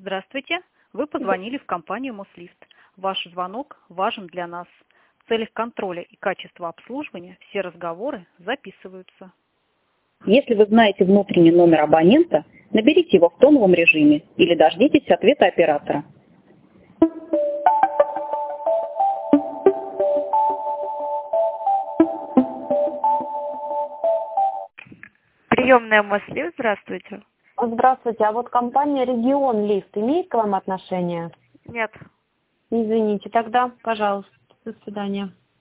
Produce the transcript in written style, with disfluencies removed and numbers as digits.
Здравствуйте. Вы позвонили в компанию Мослифт. Ваш звонок важен для нас. В целях контроля и качества обслуживания все разговоры записываются. Если вы знаете внутренний номер абонента, наберите его в тоновом режиме или дождитесь ответа оператора. Приемная Мослифт, здравствуйте. Здравствуйте, а вот компания «Регион Лифт» имеет к вам отношение? Нет. Извините, тогда, пожалуйста, до свидания.